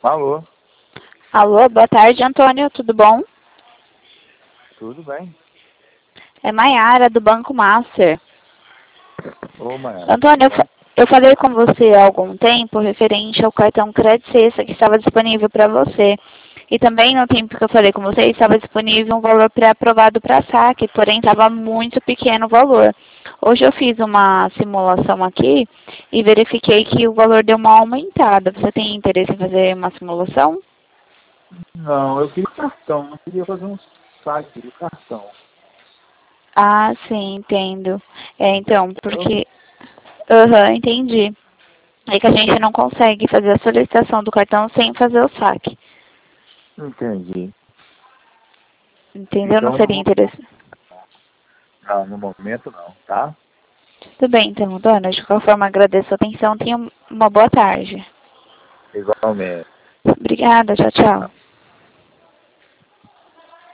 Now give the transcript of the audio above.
Alô, Alô, boa tarde, Antônio, tudo bom? tudo bem? É Maiara, do Banco Master. Ô, Maiara, Antônio, tudo bom? eu falei com você há algum tempo referente ao cartão Crédito Sexta que estava disponível para você. E também no tempo que eu falei com você, estava disponível um valor pré-aprovado para saque, porém estava muito pequeno o valor. Hoje eu fiz uma simulação aqui e verifiquei que o valor deu uma aumentada. Você tem interesse em fazer uma simulação? Não, eu queria cartão, não queria fazer um saque de cartão. Ah, sim, entendo. Então, Entendeu? porque... Aham, entendi. É que a gente não consegue fazer a solicitação do cartão sem fazer o saque. Entendi. Entendeu? Não Então, seria interessante. não, no momento não, tá? Tudo bem, então, dona. De qualquer forma, agradeço a atenção. Tenha uma boa tarde. Igualmente. Obrigada. Tchau, tchau.